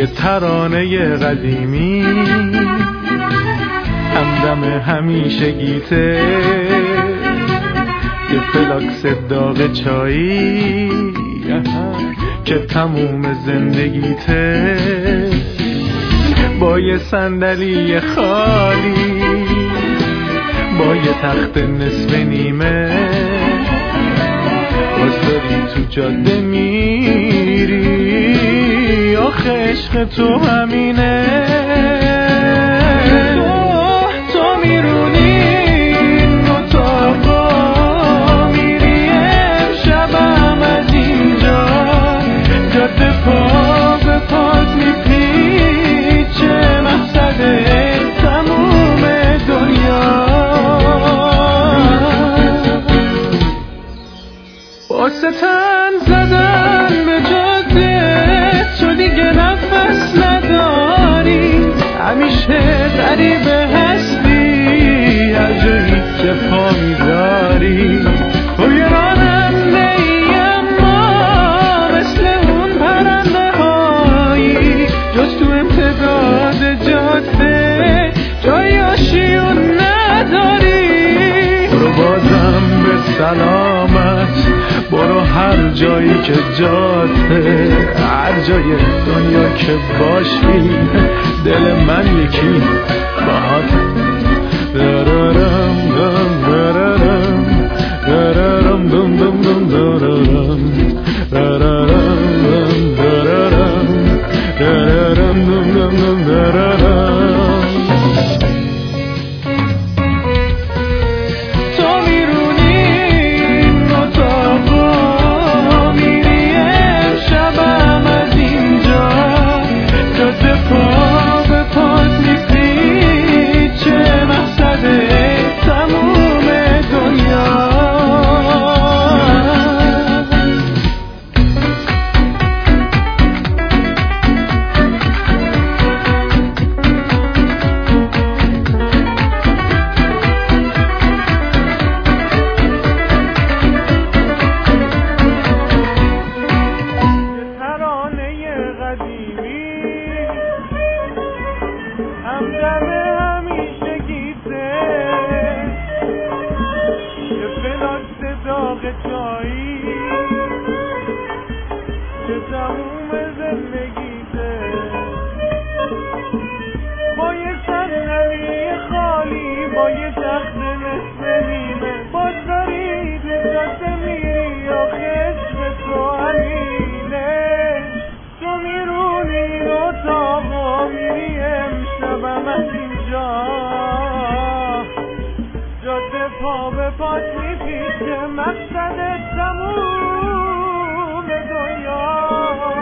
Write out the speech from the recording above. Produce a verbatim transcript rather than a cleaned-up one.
یه ترانه قدیمی همدم همیشگیته، یه فلاکس داغ چایی که تموم زندگیته، با یه صندلی خالی، با یه تخت نصف نیمه، باز داری تو جاده میری، آخه عشق تو همینه. تو میرونی این اتاقا، میری امشبم از اینجا، جاده پا به پات میپیچه، مقصد تموم دنیا. واسه تن زدن به جاده تو دیگه نفس نداری، همیشه غریبه هستی هر جایی که پا میذاری. تو یه راننده ای اما مثل اون پرنده هایی، جز تو امتداد جاده جای آشیون نداری. برو بازم به سلامت، برو هر جایی که جاده، هر جای دنیا که باشی، دل من یکی باهات. درارم دم درارم درارم دم دم دم درارم درارم دم درارم درارم دم دم دم درارم. همدم همیشگیته، یه فلاکس داغ چایی که تموم زندگیته، با یه صندلی خالی، با یه تخت نصف نیمه، باز داری به جاده میری، آخه عشق تو همینه. تو میرونی اتاقا، میری امشبم از اینجا، جاده پا به پات میپیچه، مقصد تموم دنیا.